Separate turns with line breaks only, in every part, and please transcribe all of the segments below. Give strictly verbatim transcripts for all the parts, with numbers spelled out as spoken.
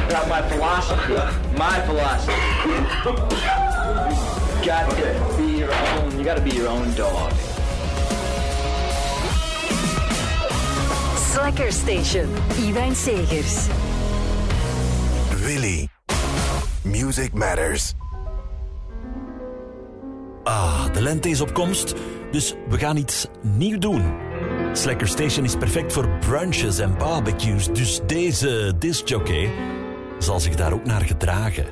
Not my philosophy. My philosophy. Got to be your own. You got to be your own dog.
Slacker Station. Iwijn Segers.
Willy. Music Matters.
Ah, de lente is op komst, dus we gaan iets nieuw doen. Slacker Station is perfect voor brunches en barbecues, dus deze discjockey zal zich daar ook naar gedragen.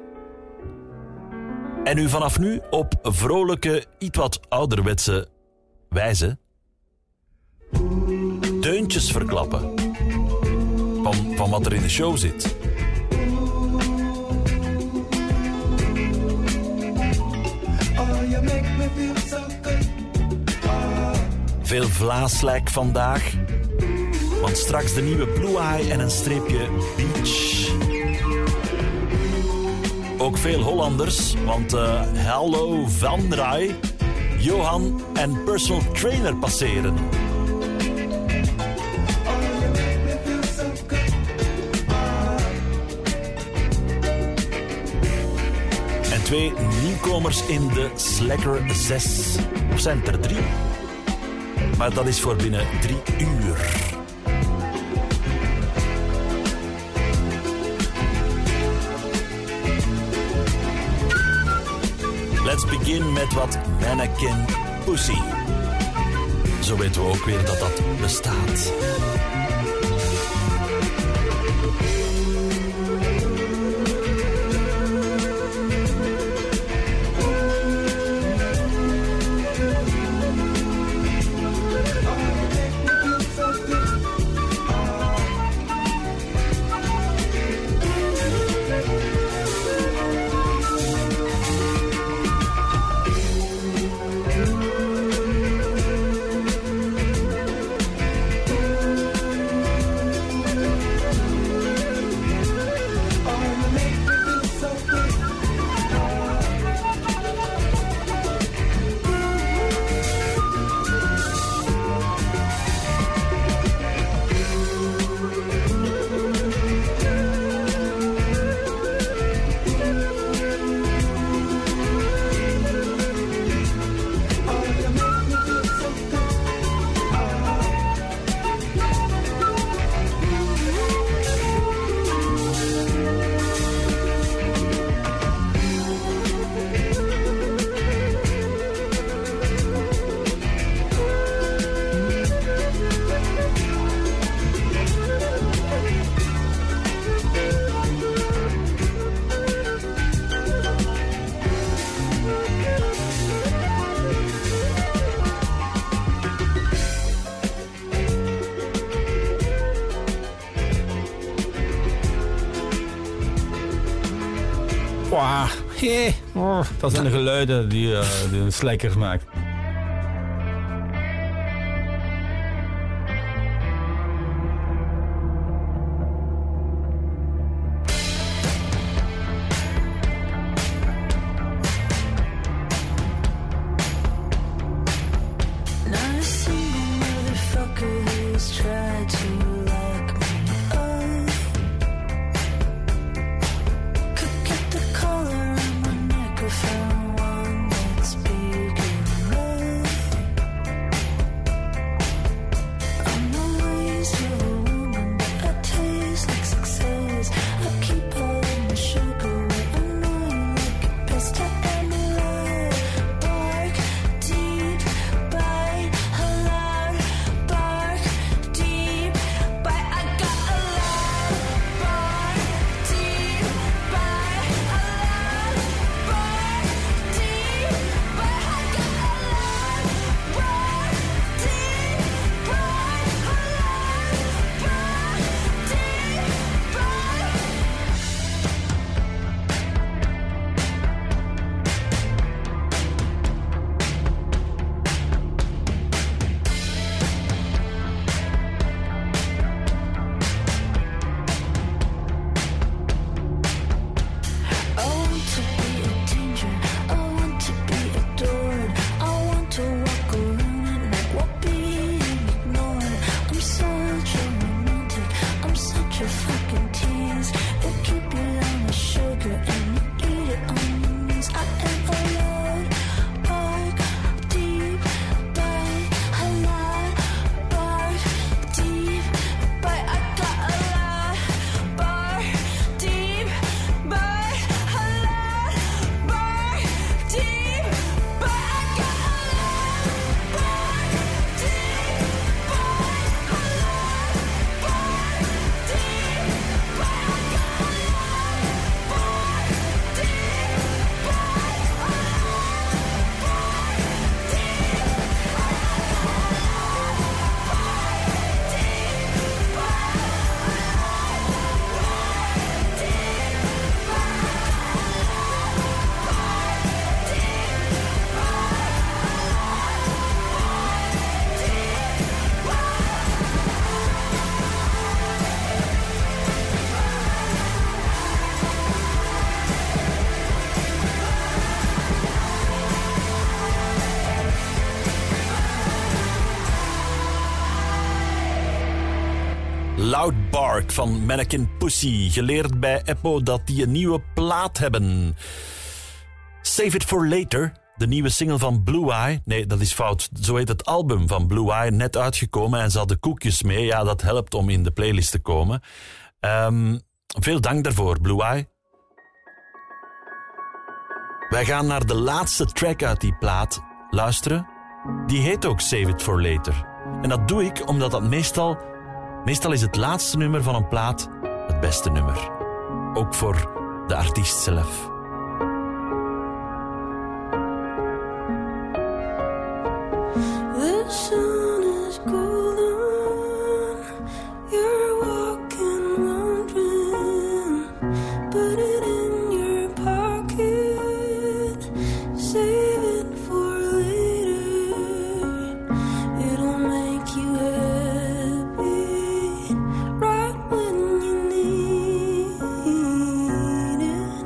En u vanaf nu op vrolijke, iets wat ouderwetse wijze deuntjes verklappen van, van wat er in de show zit. Veel vlaaslek vandaag, want straks de nieuwe Blue Eye en een streepje beach. Ook veel Hollanders, want uh, Hallo Van Rij, Johan en personal trainer passeren. En twee nieuwkomers in de Slacker zes. Of zijn het er drie? Maar dat is voor binnen drie uur. Let's begin met wat Mannequin Pussy. Zo weten we ook weer dat dat bestaat.
Wow. Hey. Oh, dat zijn de geluiden die, uh, die een Slacker maakt.
Could get the color on my neck if I want that's big enough.
Loud Bark van Mannequin Pussy. Geleerd bij Eppo dat die een nieuwe plaat hebben. Save It For Later, de nieuwe single van Blue Eye. Nee, dat is fout. Zo heet het album van Blue Eye, net uitgekomen. En ze hadden koekjes mee. Ja, dat helpt om in de playlist te komen. Um, veel dank daarvoor, Blue Eye. Wij gaan naar de laatste track uit die plaat luisteren. Die heet ook Save It For Later. En dat doe ik omdat dat meestal... Meestal is het laatste nummer van een plaat het beste nummer. Ook voor de artiest zelf.
The sun is golden, you're walking, wandering, put it in your pocket, save it for later, it'll make you happy, right when you need it.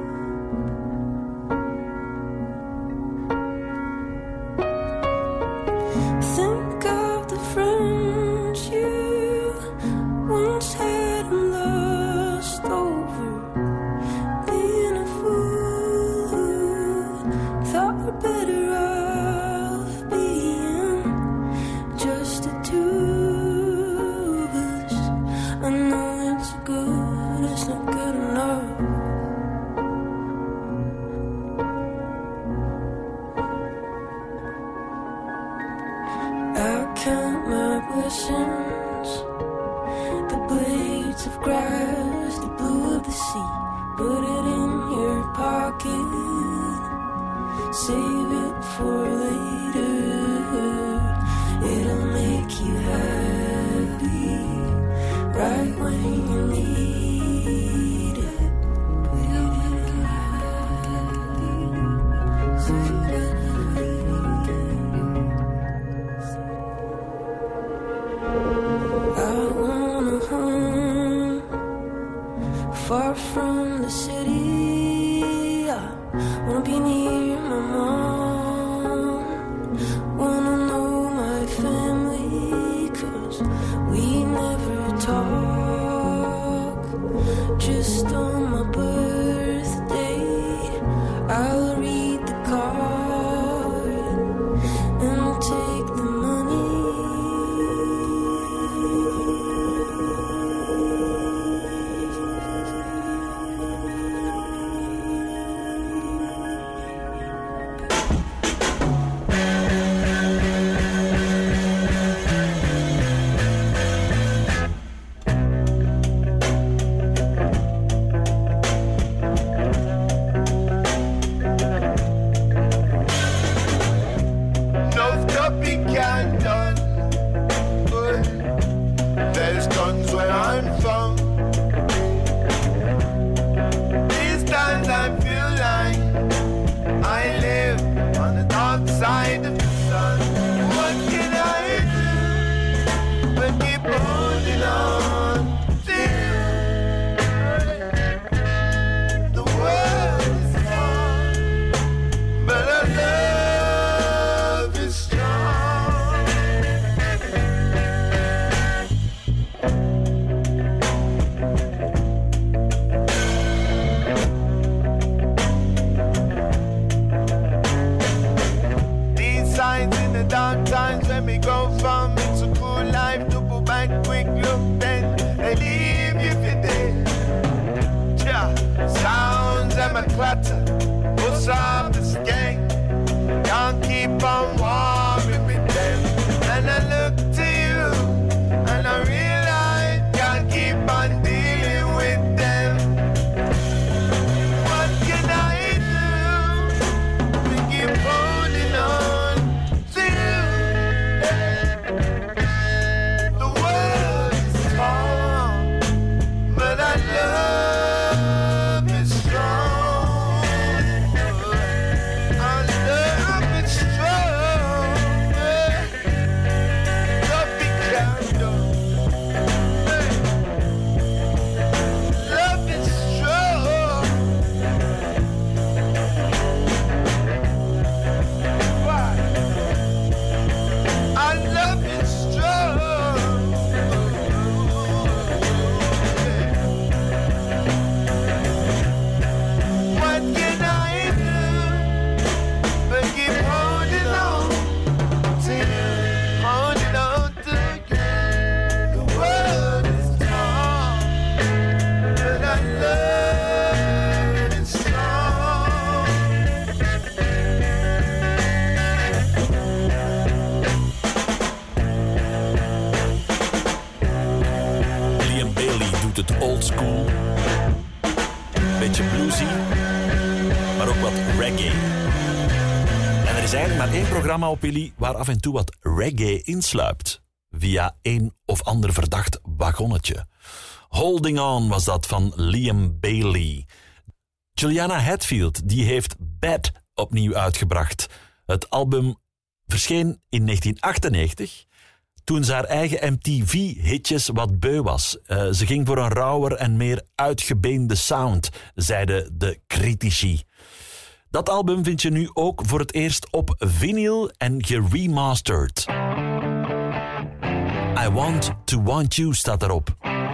Think of the friends you once had and lost over being a fool who thought better of being just the two of us. I know it's good, it's not good enough. I count my blessings, the blades of grass, the blue of the sea. Put it in your pocket, save it for later. It'll make you happy, right when you need it. Save it for I want a home far from the city. I wanna be near my mom, wanna know my family, 'cause we never talk.
doet het old school. Beetje bluesy, maar ook wat reggae. En er is eigenlijk maar één programma op Willy waar af en toe wat reggae insluipt. Via een of ander verdacht wagonnetje. Holding On was dat van Liam Bailey. Juliana Hatfield die heeft Bad opnieuw uitgebracht. Het album verscheen in negentien achtennegentig... toen ze haar eigen M T V-hitjes wat beu was. Uh, ze ging voor een rauwer en meer uitgebeende sound, zeiden de critici. Dat album vind je nu ook voor het eerst op vinyl en geremasterd. I Want To Want You staat erop.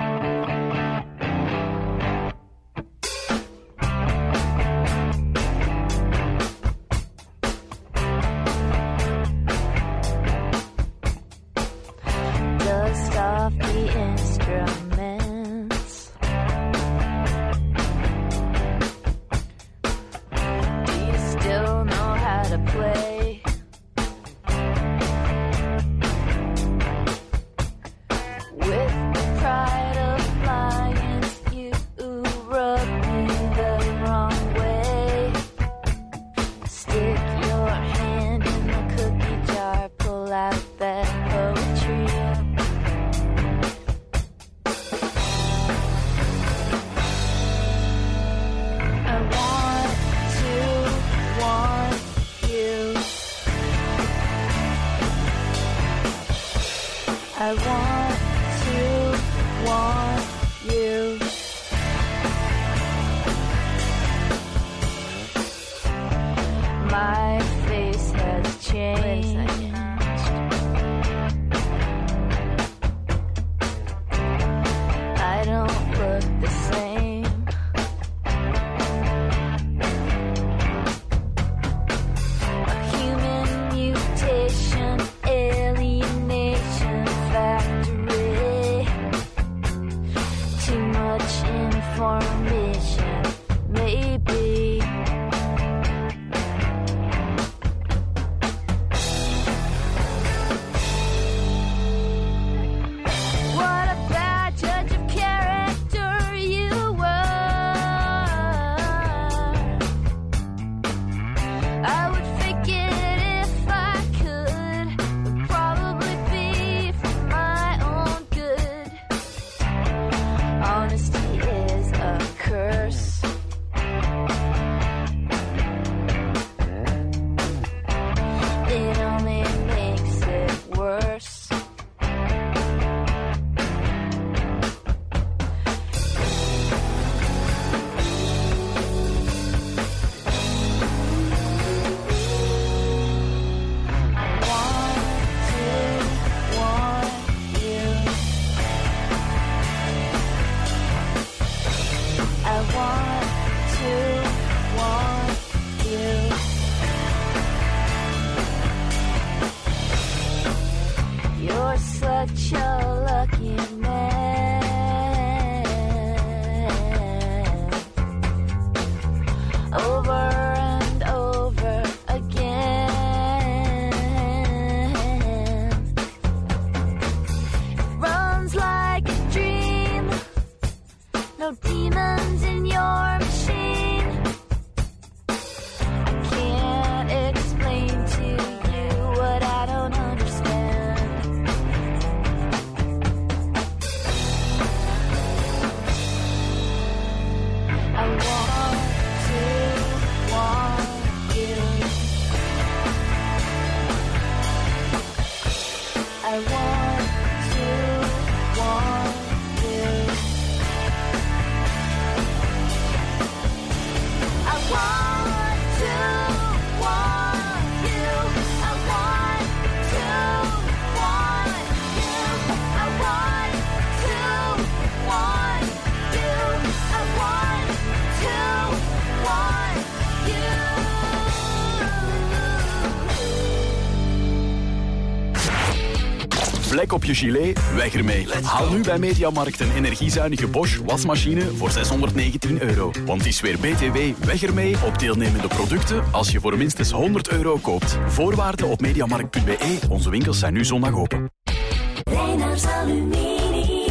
Vlek op je gilet? Weg ermee. Haal nu bij Mediamarkt een energiezuinige Bosch wasmachine voor zeshonderdnegentien euro. Want het is weer B T W weg ermee op deelnemende producten als je voor minstens honderd euro koopt. Voorwaarden op mediamarkt punt b e. Onze winkels zijn nu zondag open.
Reynolds Aluminium.
Kom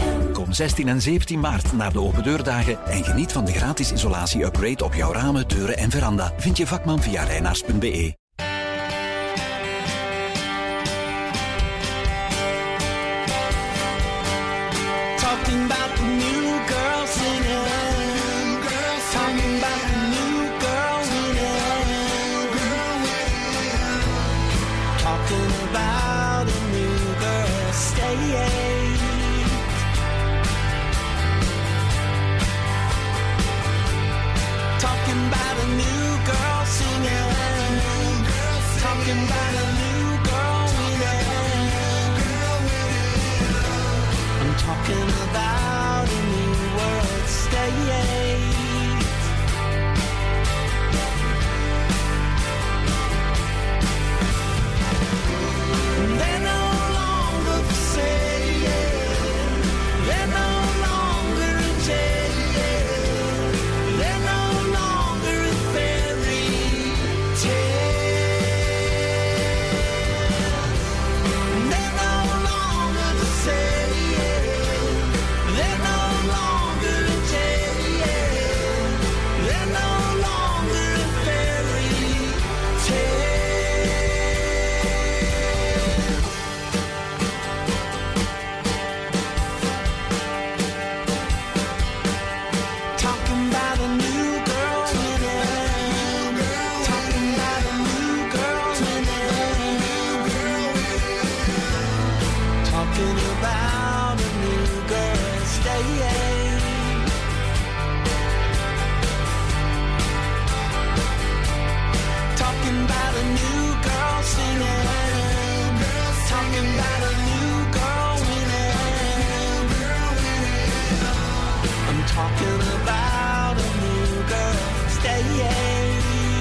Kom zestien en zeventien maart naar de open deurdagen en geniet van de gratis isolatie-upgrade op jouw ramen, deuren en veranda. Vind je vakman via reinaars punt be.
Talking about the new girl singing. Talking about the new girl winning. Talking about a new girl staying. Talking about a new girl singing. Talking about a new girl winning. I'm talking about a new world state. They're no longer for sale. They're no longer a jail. They're no longer a fairy tale. They're no longer for sale. They're no longer a jail. They're no longer a fairy tale. Talking about a new girl winning. Talking about a new girl winning. Talking about a new girl staying. Talking about a new girl singing. Talking about a new girl winning. I'm talking about a new girl staying.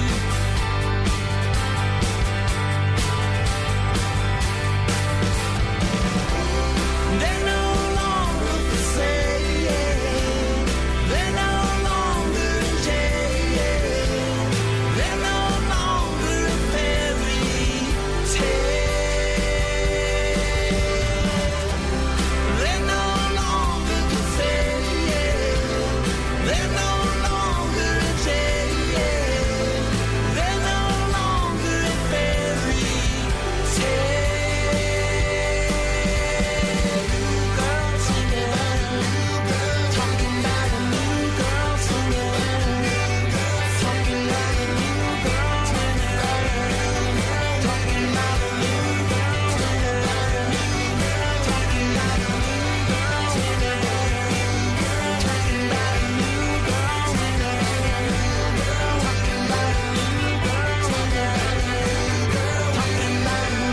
They're no longer for sale. They're no longer in jail. They're no longer a fairy tale. They're no longer for sale. They're no longer in jail. They're no longer a fairy tale. Girl singing, talking about a new girl singing, talking about a new girl singing, talking about a new girl singing, talking about a new girl singing, talking about a new girl singing, talking about a new girl singing, talking about a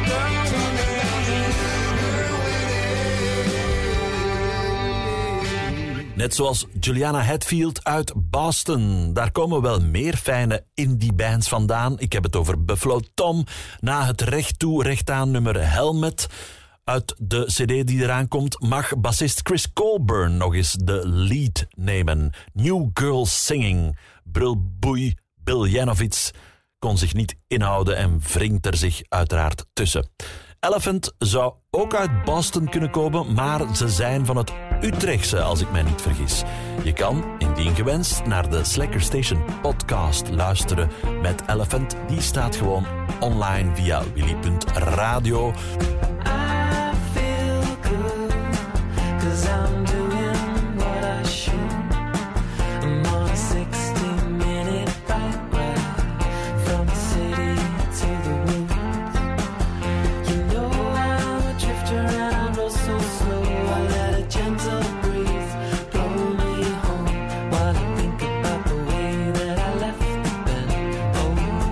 Net zoals Juliana Hatfield uit Boston. Daar komen wel meer fijne indie-bands vandaan. Ik heb het over Buffalo Tom. Na het recht toe, recht aan nummer Helmet uit de cd die eraan komt, mag bassist Chris Colburn nog eens de lead nemen. New Girls Singing. Brulboei Bill Janovitz kon zich niet inhouden en wringt er zich uiteraard tussen. Elephant zou ook uit Boston kunnen komen, maar ze zijn van het Utrechtse, als ik mij niet vergis. Je kan, indien gewenst, naar de Slacker Station podcast luisteren met Elephant. Die staat gewoon online via willy punt radio.
I feel good, 'cause I'm doing what I should. I'm on a sixty minute bike ride from the city to the woods. You know I'm a drifter and I roll so slow. I let a gentle breeze blow me home while I think about the way that I left the bed. Oh,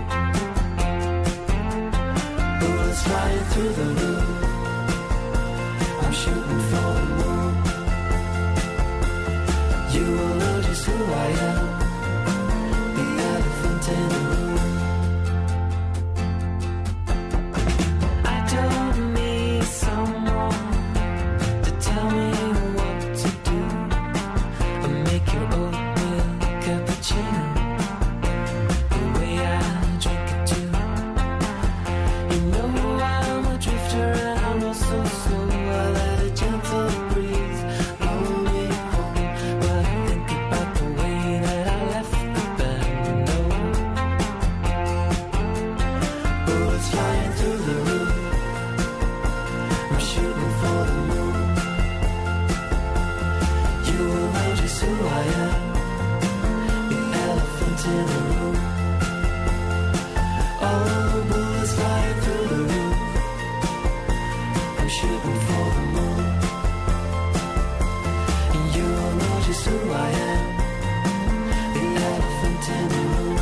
bullets flying through the roof. I'm shooting for the moon. You will know just who I am, the elephant in the room. I don't need someone to tell me what to do. I make your oatmeal cappuccino the way I drink it too. You know I'm a drifter and I'm not so slow. I let a gentle breeze blow just who I am. The elephant in the room. All the bullets flying through the roof. I'm shooting for the moon. And you all know just who I am. The elephant in the room.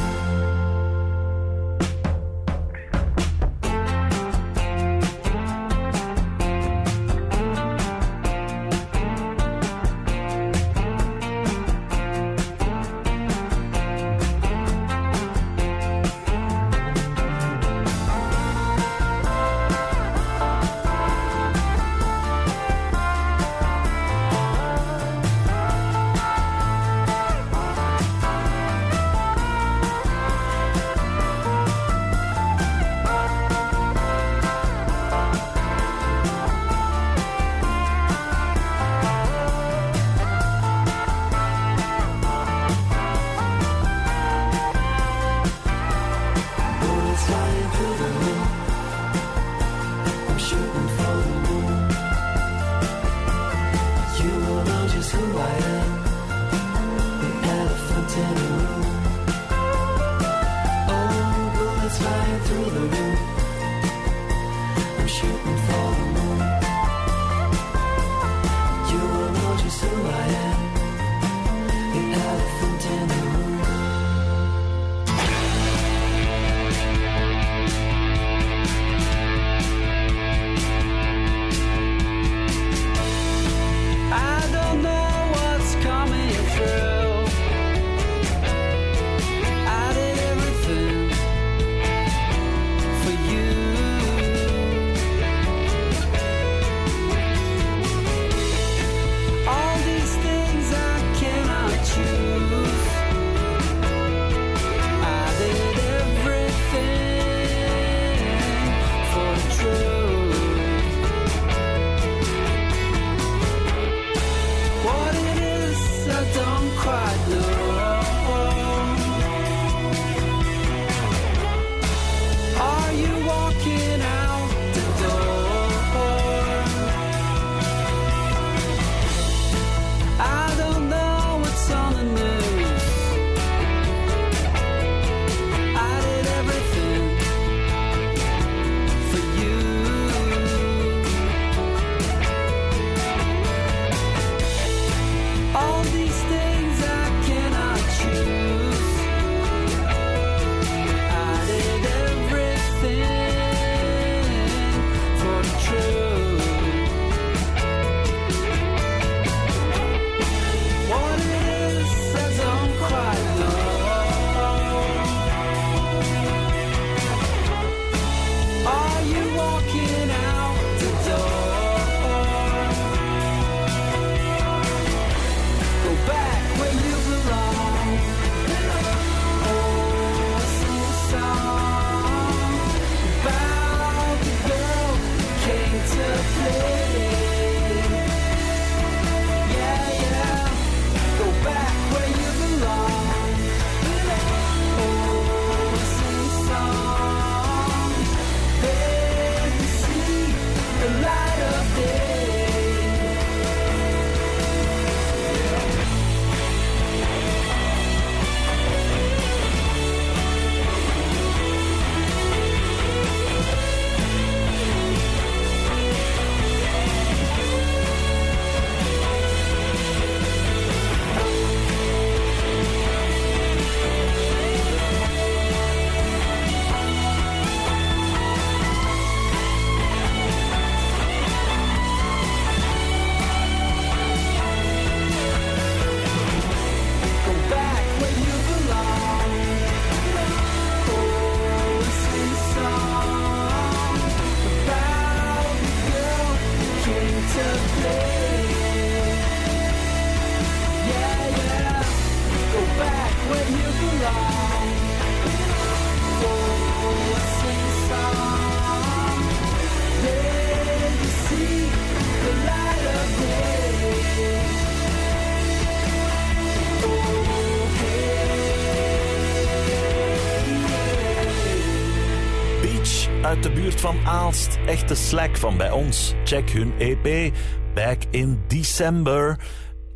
uit de buurt van Aalst. Echte slack van bij ons. Check hun E P. Back in December.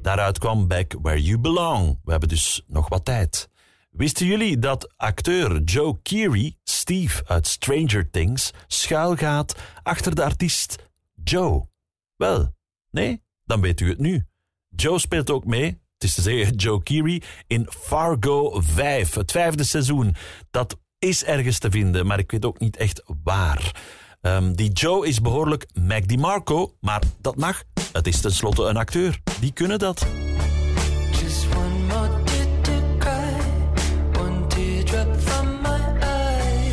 Daaruit kwam Back Where You Belong. We hebben dus nog wat tijd. Wisten jullie dat acteur Joe Keery, Steve uit Stranger Things, schuilgaat achter de artiest Joe? Wel, nee? Dan weet u het nu. Joe speelt ook mee, het is te zeggen Joe Keery, in Fargo vijf, het vijfde seizoen. Dat is ergens te vinden, maar ik weet ook niet echt waar. Um, die Joe is behoorlijk Mac DiMarco, maar dat mag. Het is tenslotte een acteur. Die kunnen dat.
Just one more tear to cry, one teardrop from my eye.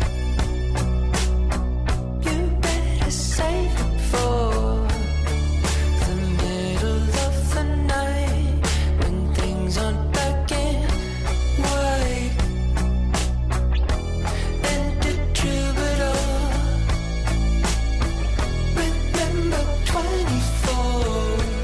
You better save it for the middle of the night, when things aren't black and white. And the troubadour, remember twenty-four.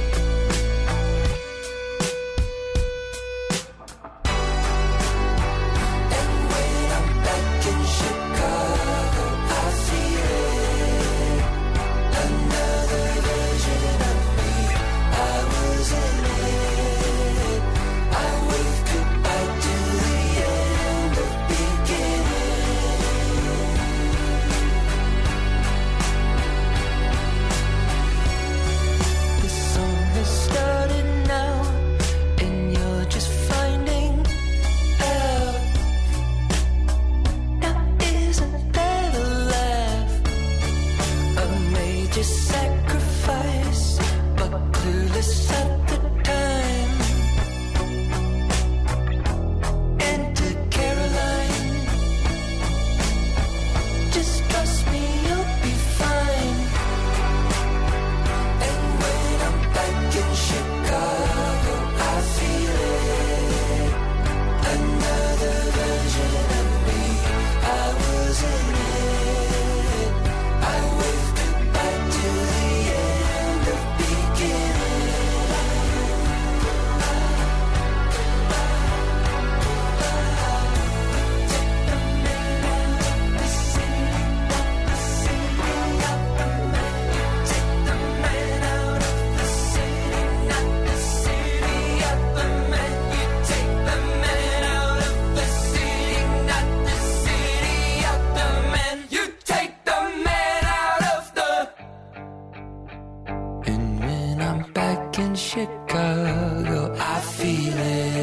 Chicago, I feel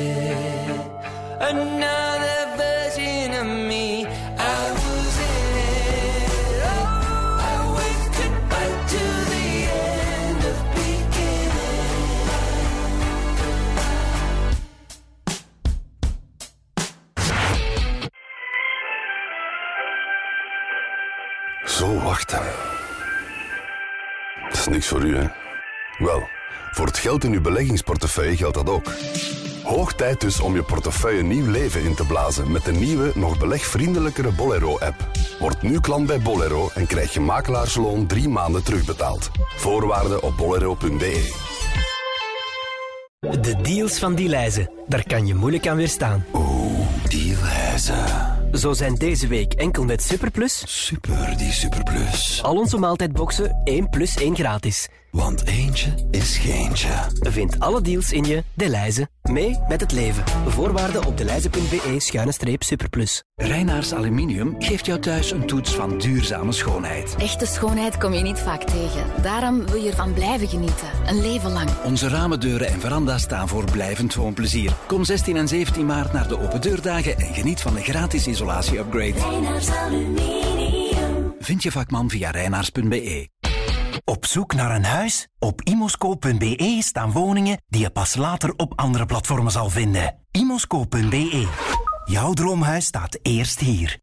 it. Another version of me, I was in it. Oh, I waved goodbye to the end of beginning.
Zo wachten. Dat is niks voor u, hè? Wel, voor het geld in uw beleggingsportefeuille geldt dat ook. Hoog tijd dus om je portefeuille nieuw leven in te blazen met de nieuwe, nog belegvriendelijkere Bolero-app. Word nu klant bij Bolero en krijg je makelaarsloon drie maanden terugbetaald. Voorwaarden op bolero punt be.
De deals van Delhaize, daar kan je moeilijk aan weerstaan.
Oeh, Delhaize.
Zo zijn deze week enkel met Superplus.
Super, die Superplus.
Al onze maaltijdboxen één plus één gratis.
Want eentje is geentje.
Vind alle deals in je Delhaize. Mee met het leven. Voorwaarden op delhaize punt be schuine streep superplus.
Reinaars Aluminium geeft jou thuis een toets van duurzame schoonheid.
Echte schoonheid kom je niet vaak tegen. Daarom wil je ervan blijven genieten. Een leven lang.
Onze ramen, deuren en veranda's staan voor blijvend woonplezier. Kom zestien en zeventien maart naar de open deurdagen en geniet van de gratis isolatie-upgrade.
Reinaars Aluminium.
Vind je vakman via reinaars punt be.
Op zoek naar een huis? Op imoscoop punt be staan woningen die je pas later op andere platformen zal vinden. imoscoop punt be. Jouw droomhuis staat eerst hier.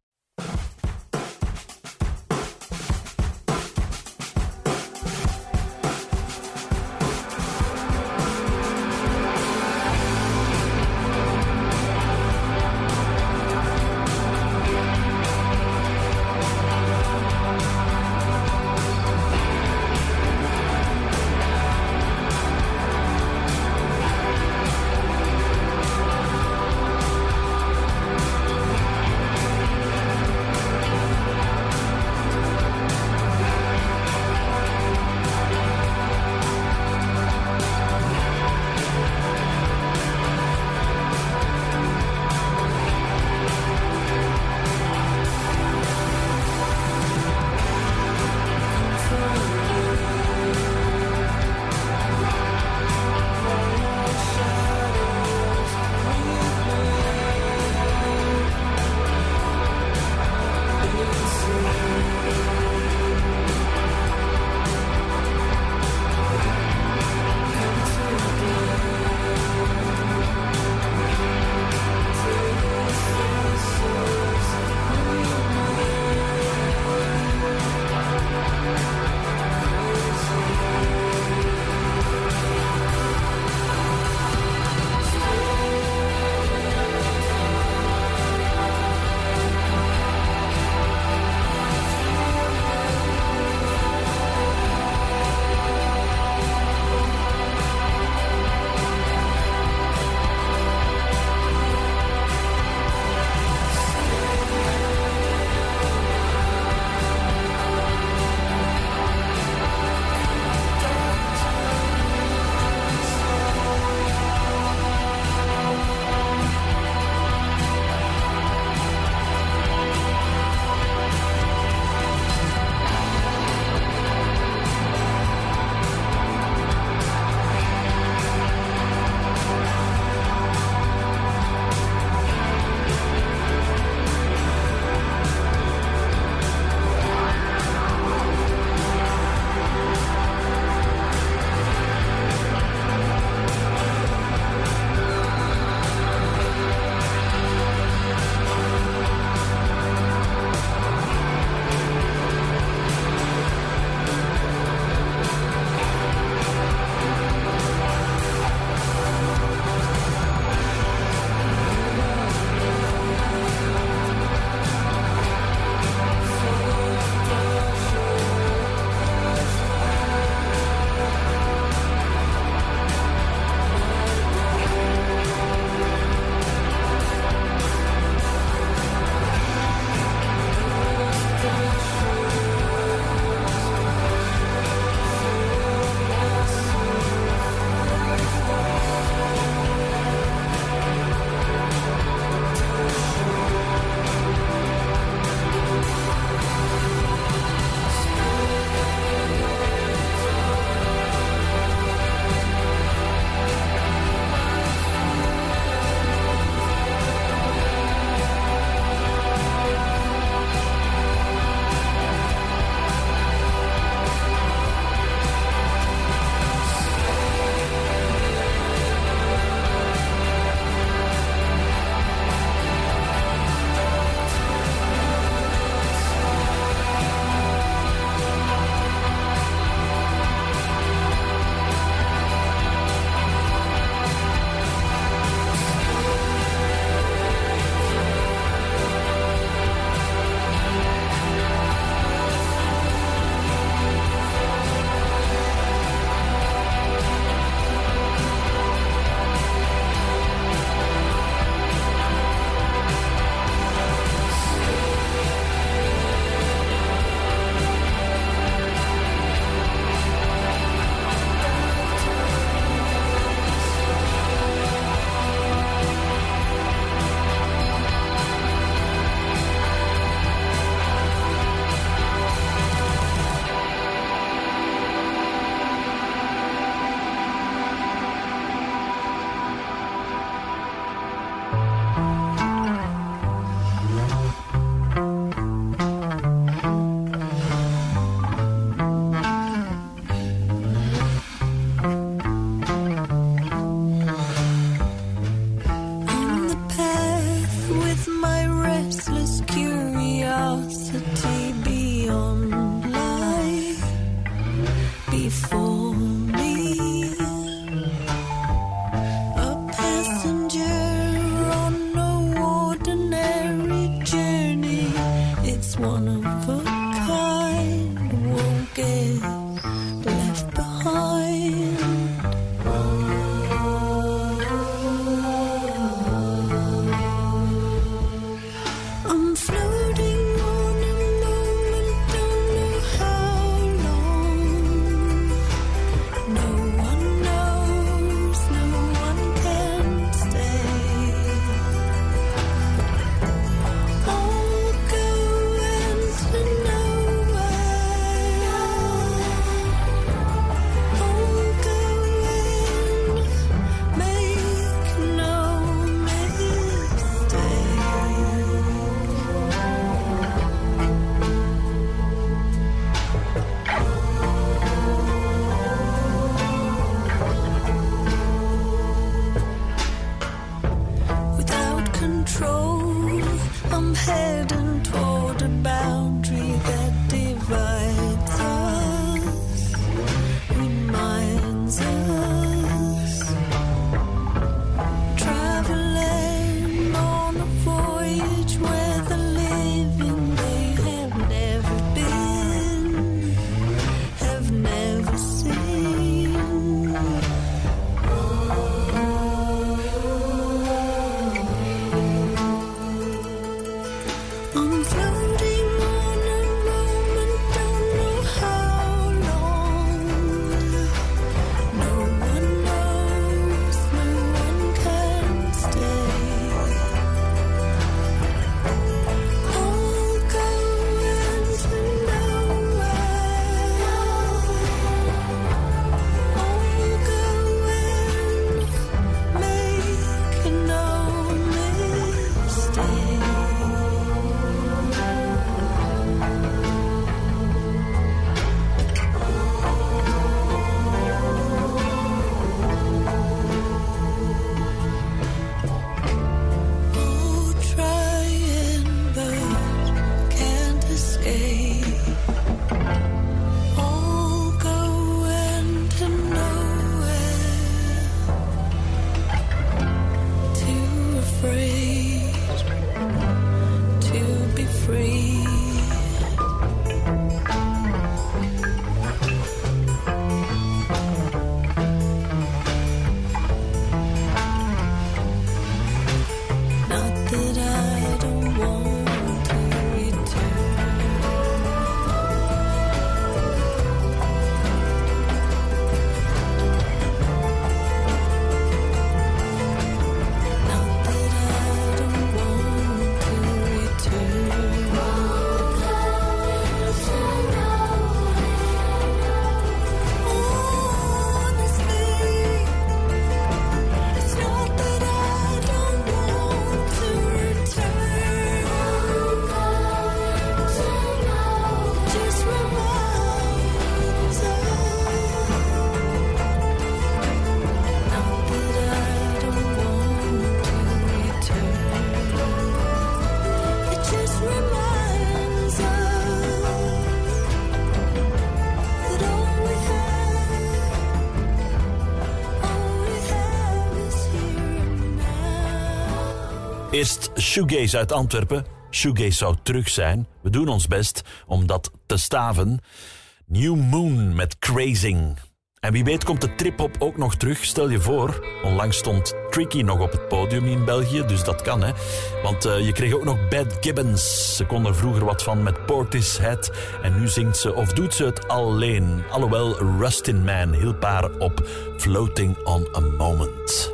Eerst shoegaze uit Antwerpen. Shoegaze zou terug zijn. We doen ons best om dat te staven. New Moon met Crazing. En wie weet komt de trip-hop ook nog terug. Stel je voor, onlangs stond Tricky nog op het podium in België, dus dat kan, hè. Want uh, je kreeg ook nog Bad Gibbons. Ze kon er vroeger wat van met Portishead. En nu zingt ze of doet ze het alleen. Alhoewel Rustin Man hielp haar op Floating on a Moment.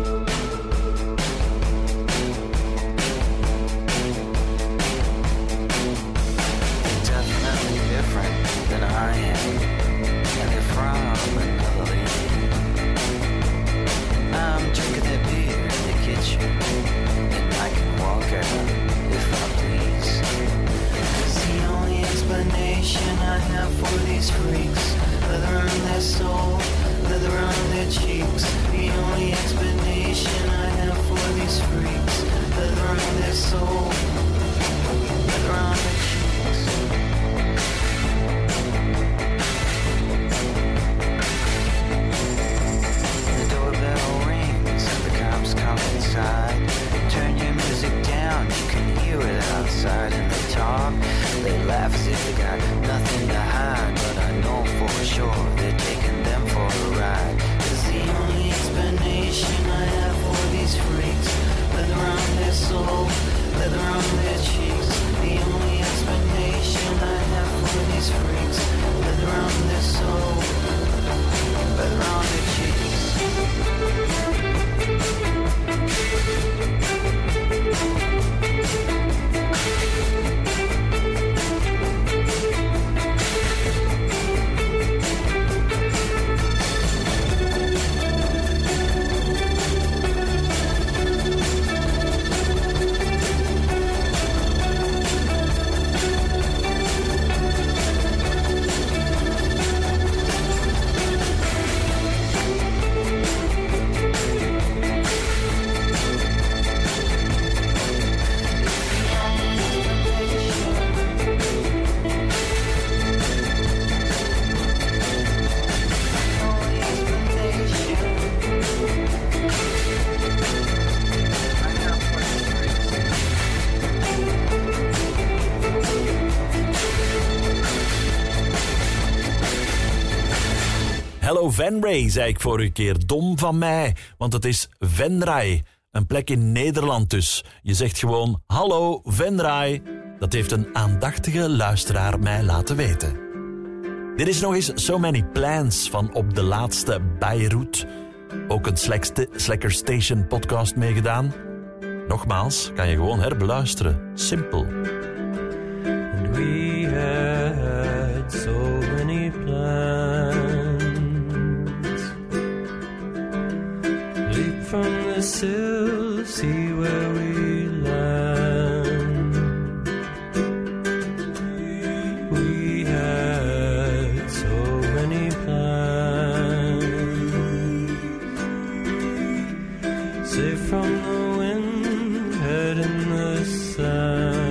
Hello Venray, zei ik vorige keer. Dom van mij, want het is Venray. Een plek in Nederland dus. Je zegt gewoon, hallo Venray. Dat heeft een aandachtige luisteraar mij laten weten. Dit is nog eens So Many Plans van op de laatste Beirut. Ook een Slacker Station podcast meegedaan. Nogmaals, kan je gewoon herbeluisteren. Simpel.
And we had so many plans. Leap from the sill, see where we land. We had so many plans. Safe from the wind, head in the sand.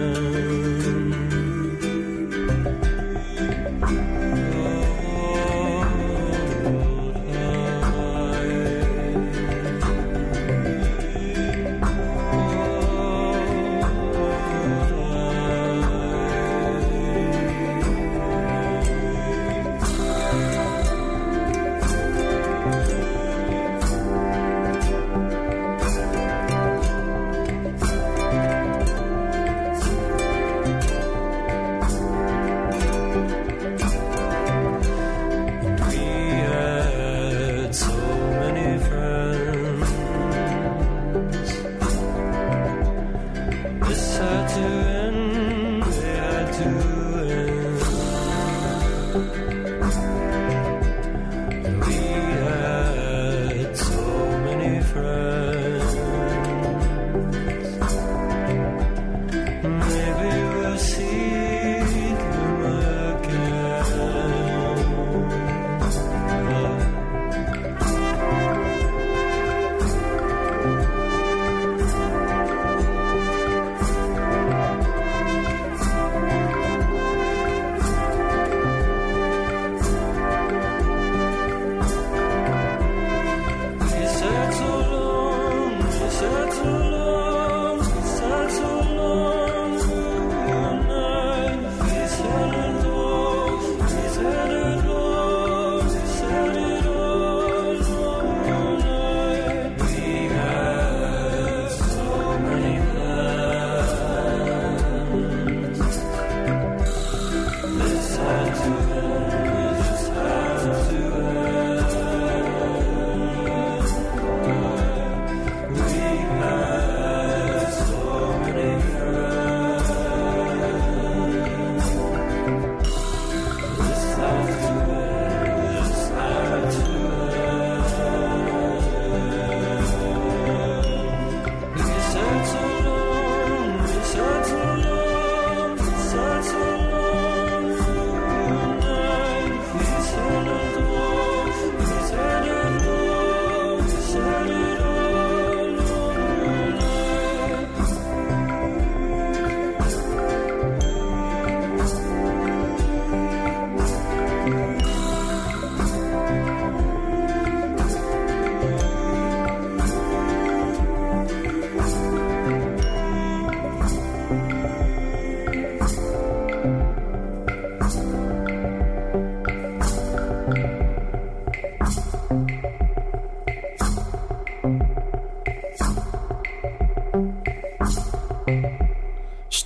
So long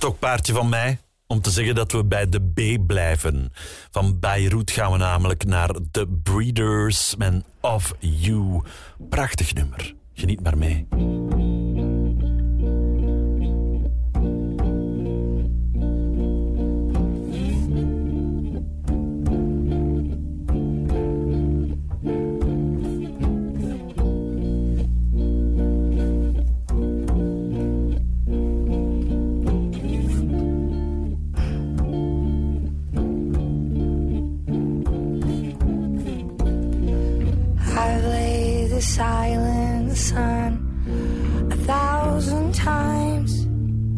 stokpaardje van mij om te zeggen dat we bij de B blijven. Van Beirut gaan we namelijk naar The Breeders en Of You. Prachtig nummer. Geniet maar mee.
The silent sun a thousand times.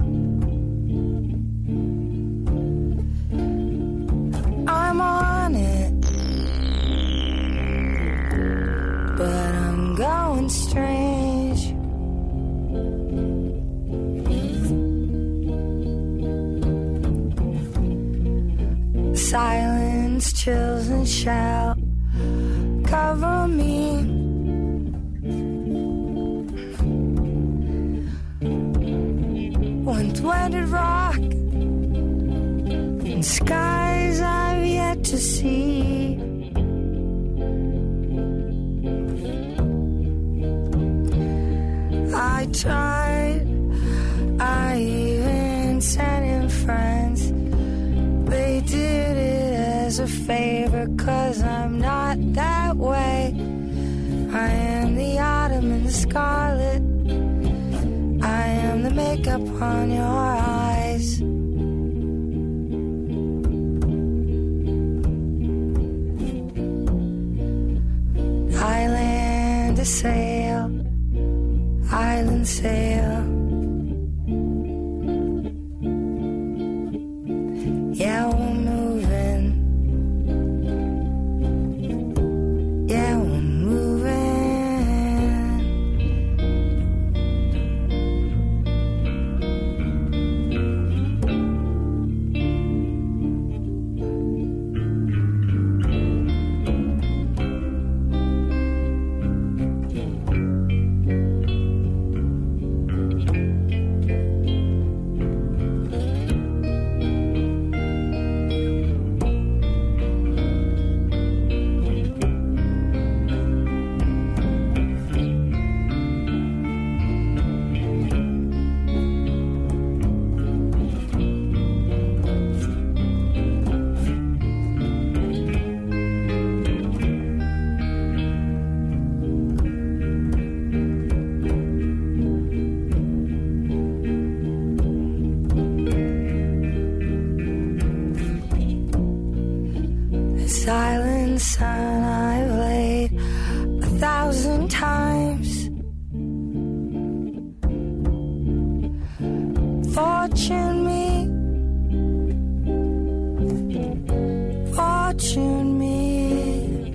I'm on it, but I'm going strange. Silence, chills, and shout cover me. Wind-wetted rock and skies I've yet to see. I tried, I even sent in friends. They did it as a favor, 'cause I'm not that way. I am the autumn and the scarlet. I am the makeup on your eyes. Island to sail, island sail. Yeah, we're moving. Yeah, we're moving. Silent sun I've laid a thousand times. Fortune me, fortune me.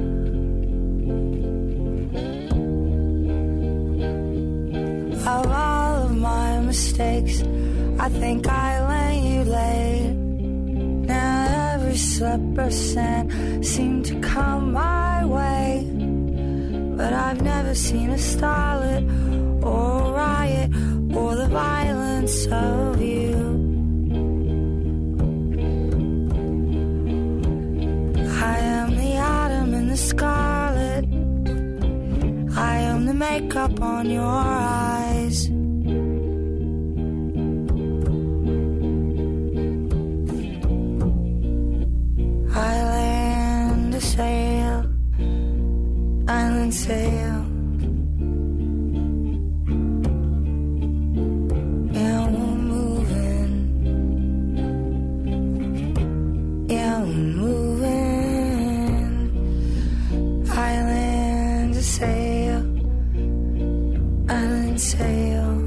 Of all of my mistakes, I think I let you lay. Now every slipper sand seemed to come my way, but I've never seen a starlet or a riot or the violence of you. I am the autumn and the scarlet. I am the makeup on your eyes. Island to sail, island sail. Yeah, we're moving. Yeah, we're moving. Island to sail, island sail.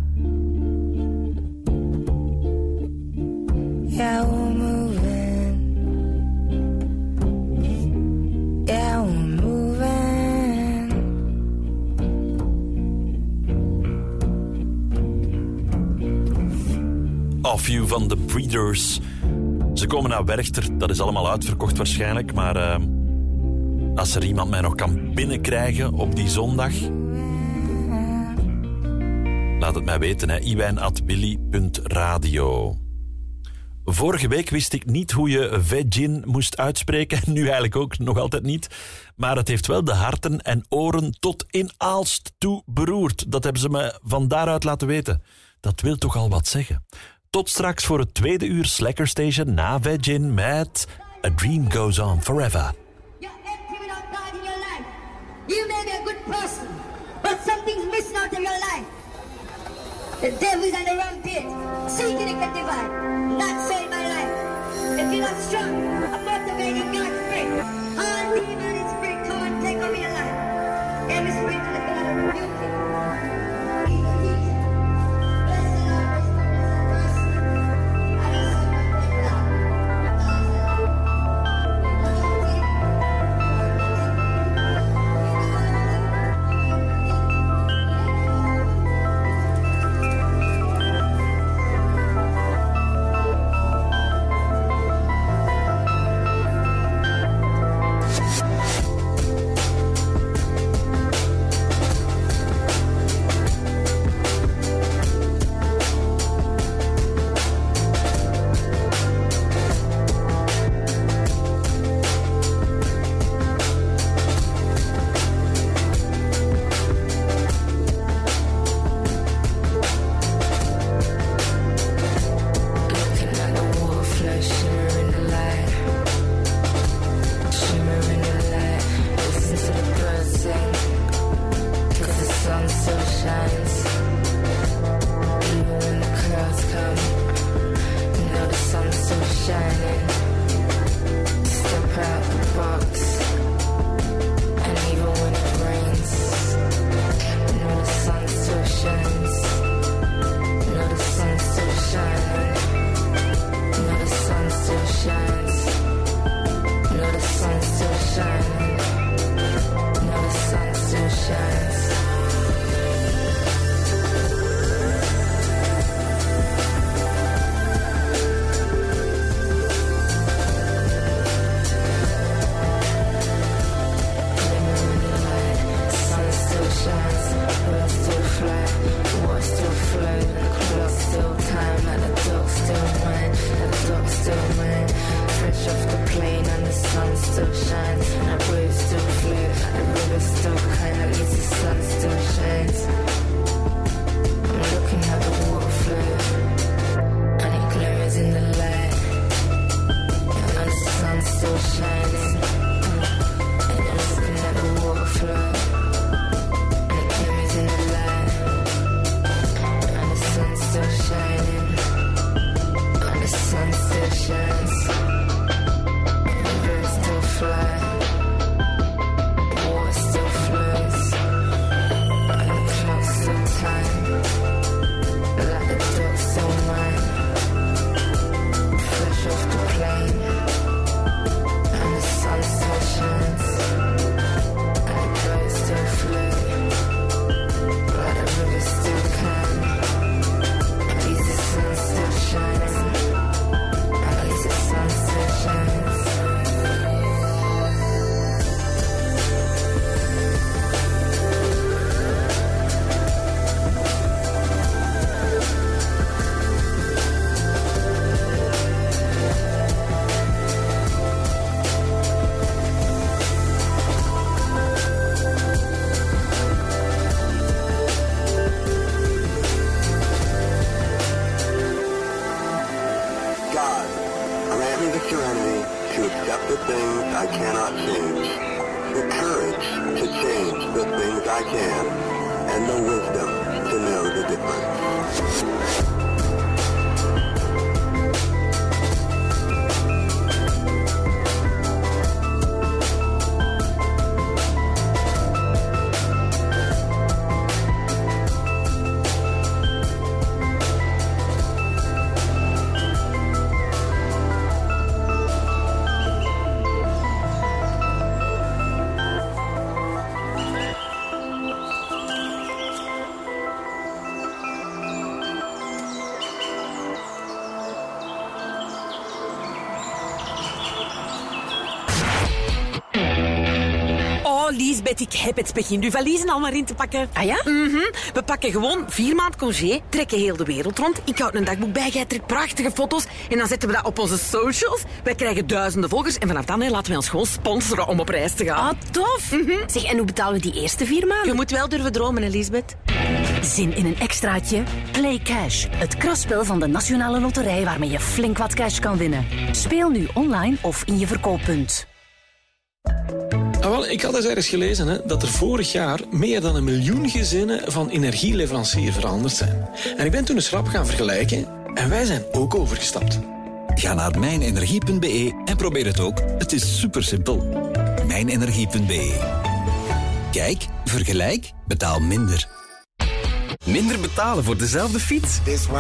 Yeah, we're moving. Yeah, we're moving.
Of You van The Breeders. Ze komen naar Werchter, dat is allemaal uitverkocht waarschijnlijk, maar uh, als er iemand mij nog kan binnenkrijgen op die zondag, laat het mij weten, hè. iwijn at willy punt radio. Vorige week wist ik niet hoe je vegin moest uitspreken. Nu eigenlijk ook nog altijd niet. Maar het heeft wel de harten en oren tot in Aalst toe beroerd. Dat hebben ze me van daaruit laten weten. Dat wil toch al wat zeggen. Tot straks voor het tweede uur Slacker Station na Vegin met A Dream Goes On Forever.
You may be a good person, but something's missing out of your life. The devil's on the rampage, seeking it can divide, not save my life. If you're not strong, I'm motivated God's spirit. All demon and spirit, come and take over your life. Every spirit in the blood of beauty.
Lisbeth, ik heb het. Begin uw valiezen al maar in te pakken.
Ah ja?
Mm-hmm. We pakken gewoon vier maand congé, trekken heel de wereld rond. Ik houd een dagboek bij, jij trekt prachtige foto's en dan zetten we dat op onze socials. Wij krijgen duizenden volgers en vanaf dan hè, laten we ons gewoon sponsoren om op reis te gaan.
Ah, tof.
Mm-hmm.
Zeg, en hoe betalen we die eerste vier maanden?
Je moet wel durven dromen, Elisabeth.
Zin in een extraatje? Play Cash, het krasspel van de Nationale Loterij waarmee je flink wat cash kan winnen. Speel nu online of in je verkooppunt.
Ah, wel, ik had eens ergens gelezen hè, dat er vorig jaar meer dan een miljoen gezinnen van energieleverancier veranderd zijn. En ik ben toen eens rap gaan vergelijken en wij zijn ook overgestapt.
Ga naar mijnenergie punt be en probeer het ook. Het is super simpel. mijnenergie punt be. Kijk, vergelijk, betaal minder.
Minder betalen voor dezelfde fiets?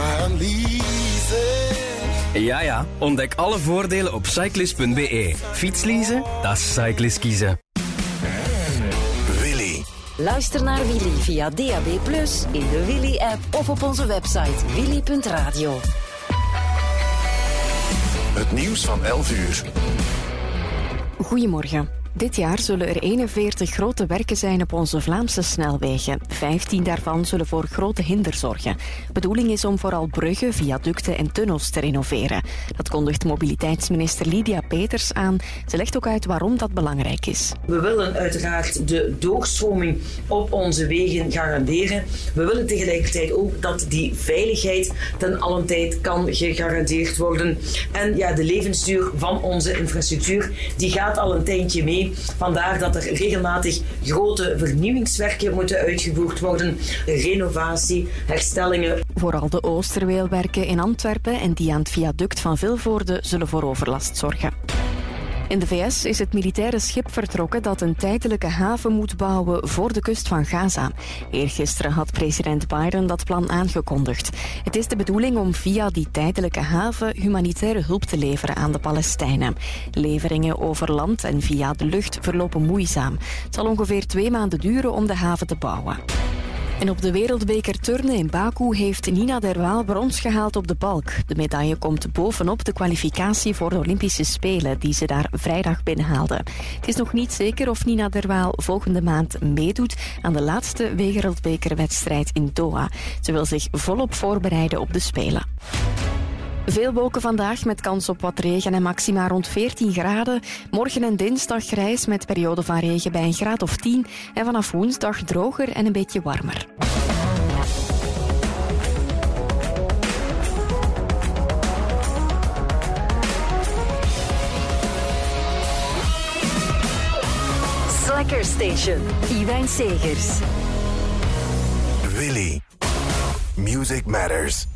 Ja, ja. Ontdek alle voordelen op cyclist punt be. Fietsleasen, dat is cyclist kiezen.
Willy.
Luister naar Willy via D A B plus, in de Willy-app of op onze website willy punt radio.
Het nieuws van elf uur.
Goedemorgen. Dit jaar zullen er eenenveertig grote werken zijn op onze Vlaamse snelwegen. vijftien daarvan zullen voor grote hinder zorgen. Bedoeling is om vooral bruggen, viaducten en tunnels te renoveren. Dat kondigt mobiliteitsminister Lydia Peters aan. Ze legt ook uit waarom dat belangrijk is.
We willen uiteraard de doorstroming op onze wegen garanderen. We willen tegelijkertijd ook dat die veiligheid ten allen tijd kan gegarandeerd worden. En ja, de levensduur van onze infrastructuur die gaat al een tijdje mee. Vandaar dat er regelmatig grote vernieuwingswerken moeten uitgevoerd worden. Renovatie, herstellingen.
Vooral de Oosterweelwerken in Antwerpen en die aan het viaduct van Vilvoorde zullen voor overlast zorgen. In de V S is het militaire schip vertrokken dat een tijdelijke haven moet bouwen voor de kust van Gaza. Eergisteren had president Biden dat plan aangekondigd. Het is de bedoeling om via die tijdelijke haven humanitaire hulp te leveren aan de Palestijnen. Leveringen over land en via de lucht verlopen moeizaam. Het zal ongeveer twee maanden duren om de haven te bouwen. En op de wereldbeker turnen in Baku heeft Nina Derwaal brons gehaald op de balk. De medaille komt bovenop de kwalificatie voor de Olympische Spelen die ze daar vrijdag binnenhaalde. Het is nog niet zeker of Nina Derwaal volgende maand meedoet aan de laatste wereldbekerwedstrijd in Doha. Ze wil zich volop voorbereiden op de Spelen. Veel wolken vandaag met kans op wat regen en maxima rond veertien graden. Morgen en dinsdag grijs met periode van regen bij een graad of tien. En vanaf woensdag droger en een beetje warmer.
Slacker Station, Iwijn Segers.
Willy. Music matters.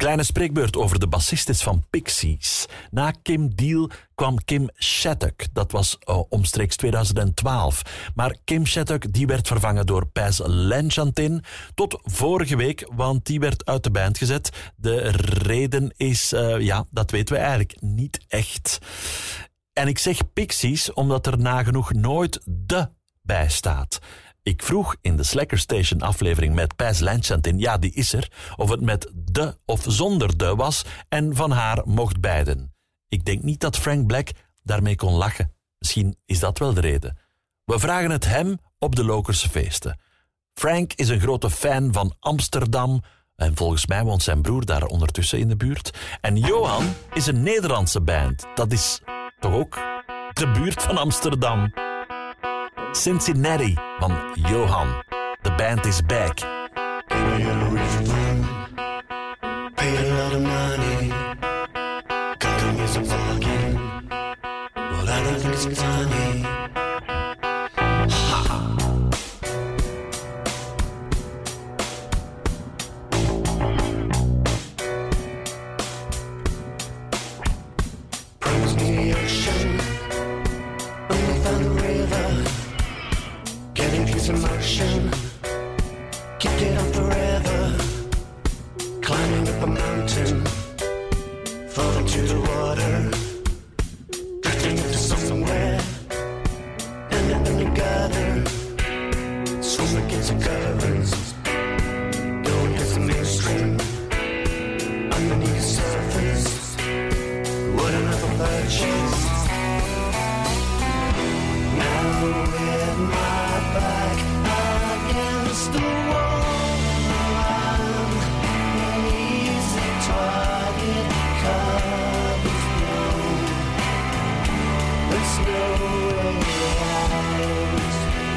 kleine spreekbeurt over de bassistes van Pixies. Na Kim Deal kwam Kim Shattuck. Dat was uh, omstreeks tweeduizend twaalf. Maar Kim Shattuck die werd vervangen door Paz Lenchantin tot vorige week, want die werd uit de band gezet. De reden is, uh, ja, dat weten we eigenlijk niet echt. En ik zeg Pixies omdat er nagenoeg nooit de bij staat. Ik vroeg in de Slacker Station aflevering met Paz Lenchantin, ja die is er, of het met de of zonder de was en van haar mocht beiden. Ik denk niet dat Frank Black daarmee kon lachen. Misschien is dat wel de reden. We vragen het hem op de Lokerse feesten. Frank is een grote fan van Amsterdam en volgens mij woont zijn broer daar ondertussen in de buurt. En Johan is een Nederlandse band. Dat is toch ook de buurt van Amsterdam. Cincinnati van Johan. The band is back.
Pay a lot of money. Calling is a bargain. Well, I don't think it's funny. Ha! Brings me the ocean. Only found the river. Getting peace and motion. Keep it on forever. Climbing up a mountain, falling to the water, drifting into somewhere, ending together, swim against the currents, go against the mainstream, underneath the surface, what another purchase. Now with my back against the wall, target covers blown. There's no way out.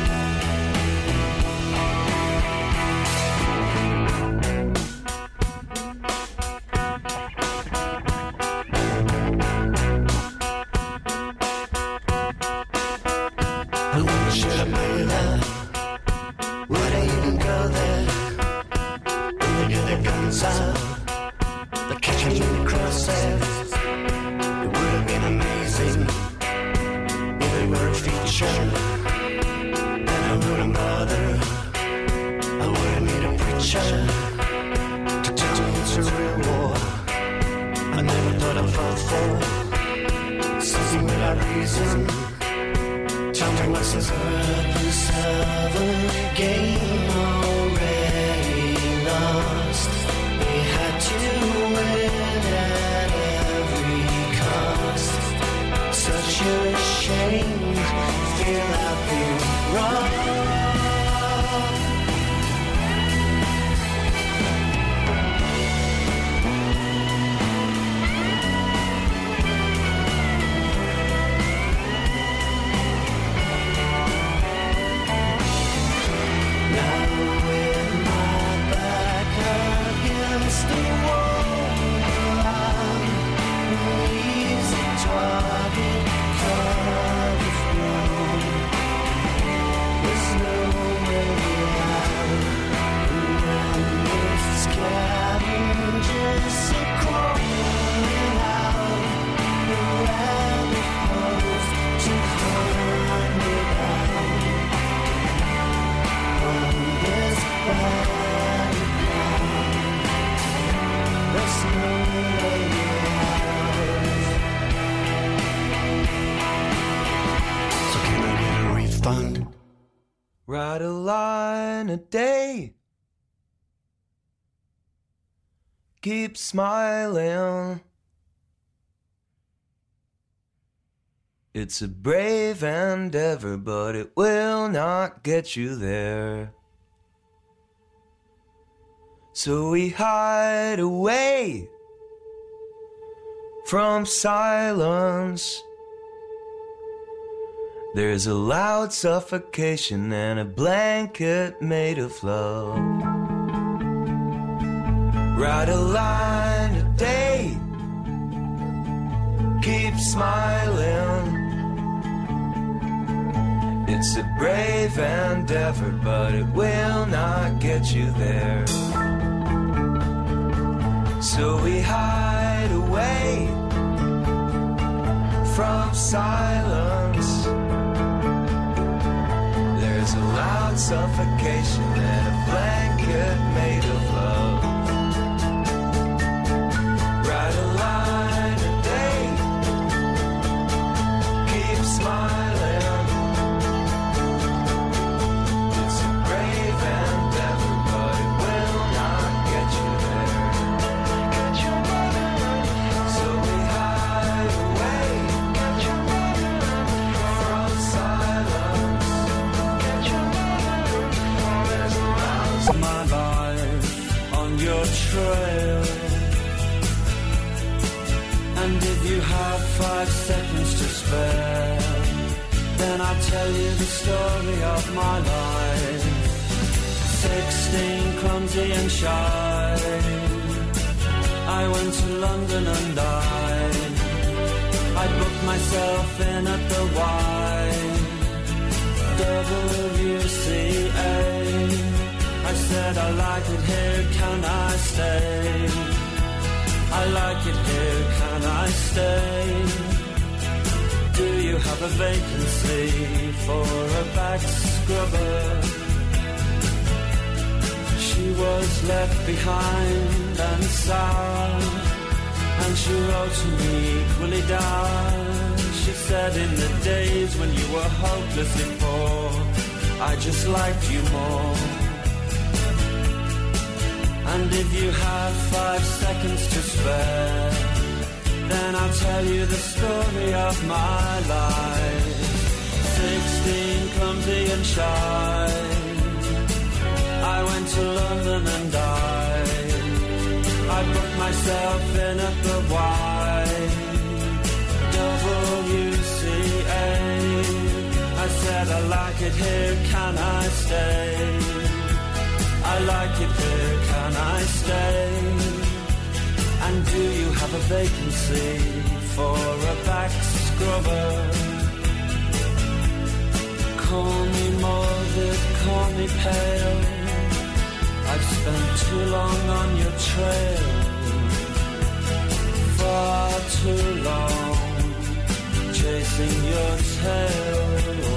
Who should I play that? Would I even go there? When they get their guns out, the catching in the crosshairs. It would have been amazing if they were a feature. Then I wouldn't bother. I wouldn't need a preacher to tell me it's a real war. I never thought I'd fall for something without reason. Tell me what's the purpose of a game already lost. We had to win at every cost. Such a shame, feel I've been wrong.
Write a line a day. Keep smiling. It's a brave endeavor, but it will not get you there. So we hide away from silence. There's a loud suffocation and a blanket made of love. Write a line a day. Keep smiling. It's a brave endeavor, but it will not get you there. So from silence. There's a loud suffocation and a blanket made of love. Write a line a day, keep smiling. It's a brave endeavor, but it will not get you there. So we hide away from silence. There's a mouse in my life on your trail. And if you have five seconds to spare, then I'll tell you the story of my life. Sixteen, clumsy and shy, I went to London and I I booked myself in at the Y W C A. I said I like it here, can I stay? I like it here, can I stay? Do you have a vacancy for a back scrubber? She was left behind and sour, and she wrote to me equally down. She said in the days when you were hopelessly poor, I just liked you more. And if you have five seconds to spare, then I'll tell you the story of my life. Sixteen, clumsy and shy, I went to London and I I booked myself in at the Y W C A. I said I like it here, can I stay? I like it here, can I stay? And do you have a vacancy for a back scrubber? Call me morbid, call me pale, I've spent too long on your trail, far too long, chasing your tail.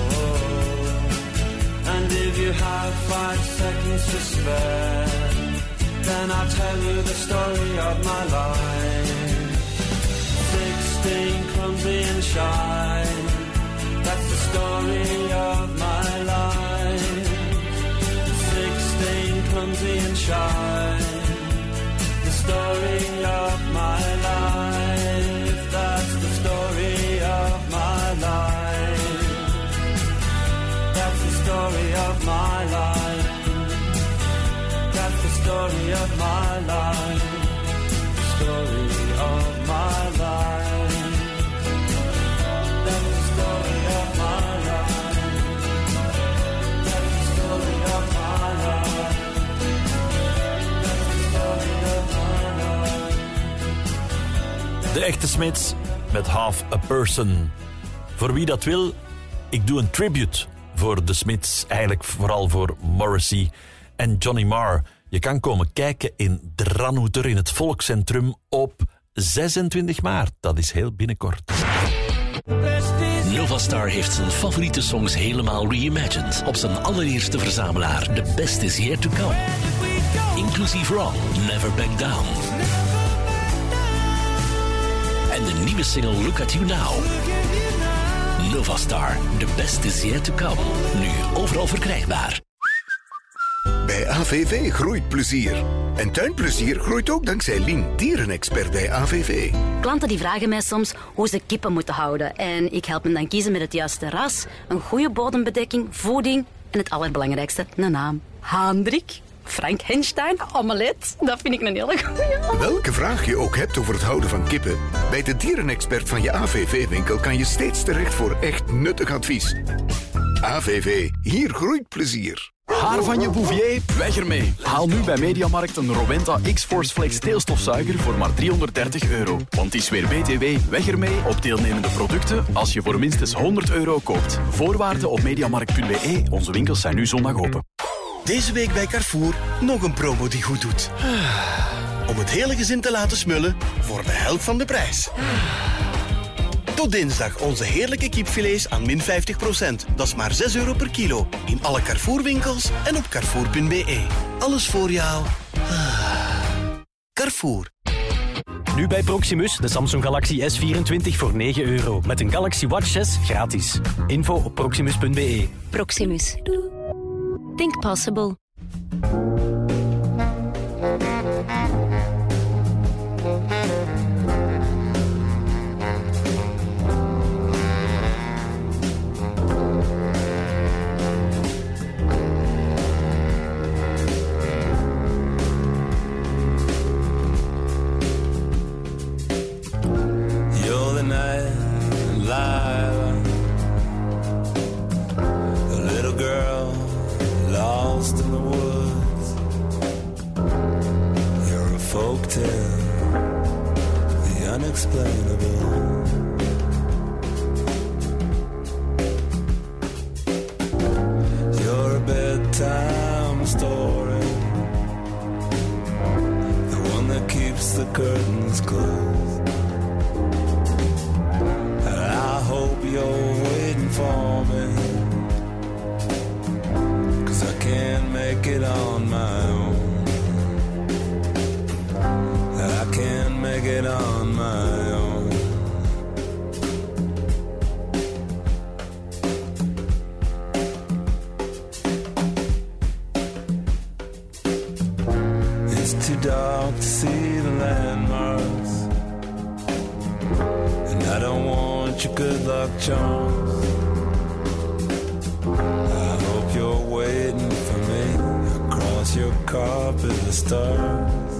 And if you have five seconds to spare, then I'll tell you the story of my life. Sixteen, clumsy and shy, that's the story of my life. Sixteen, clumsy and shy, the story of my life. That's the story of my life. That's the story of my life. That's the story of my life. The story of my life. That's the story of my life. That's the story of my life. That's the story of my life.
De echte Smiths met Half a Person. Voor wie dat wil, ik doe een tribute voor de Smiths. Eigenlijk vooral voor Morrissey en Johnny Marr. Je kan komen kijken in Dranouter in het Volkscentrum op zesentwintig maart. Dat is heel binnenkort.
Novastar heeft zijn favoriete songs helemaal reimagined op zijn allereerste verzamelaar, The Best Is Yet To Come. Inclusief Wrong, Never Back Down. En de nieuwe single Look At You Now. Novastar, The Best Is Yet To Come. Nu overal verkrijgbaar.
Bij A V V groeit plezier. En tuinplezier groeit ook dankzij Lien, dierenexpert bij A V V.
Klanten die vragen mij soms hoe ze kippen moeten houden. En ik help hen dan kiezen met het juiste ras, een goede bodembedekking, voeding en het allerbelangrijkste, een naam. Haandrik, Frank Henstein, omelet. Dat vind ik een hele goeie.
Welke vraag je ook hebt over het houden van kippen, bij de dierenexpert van je A V V-winkel kan je steeds terecht voor echt nuttig advies. A V V, hier groeit plezier.
Haar van je Bouvier? Weg ermee. Haal nu bij Mediamarkt een Rowenta X-Force Flex teelstofzuiger voor maar driehonderddertig euro. Want die is weer B T W weg ermee op deelnemende producten als je voor minstens honderd euro koopt. Voorwaarden op mediamarkt punt b e. Onze winkels zijn nu zondag open.
Deze week bij Carrefour nog een promo die goed doet. Om het hele gezin te laten smullen voor de helft van de prijs. Tot dinsdag onze heerlijke kipfilets aan min vijftig procent. Dat is maar zes euro per kilo. In alle Carrefour-winkels en op carrefour punt b e. Alles voor jou. Ah. Carrefour.
Nu bij Proximus, de Samsung Galaxy S vierentwintig voor negen euro. Met een Galaxy Watch zes gratis. Info op proximus punt b e.
Proximus. Think possible.
You're a bedtime story, the one that keeps the curtains closed. And I hope you're waiting for me, 'cause I can't make it on my own. I can't make it on my own. It's too dark to see the landmarks, and I don't want your good luck charms. I hope you're waiting for me across your carpet of stars.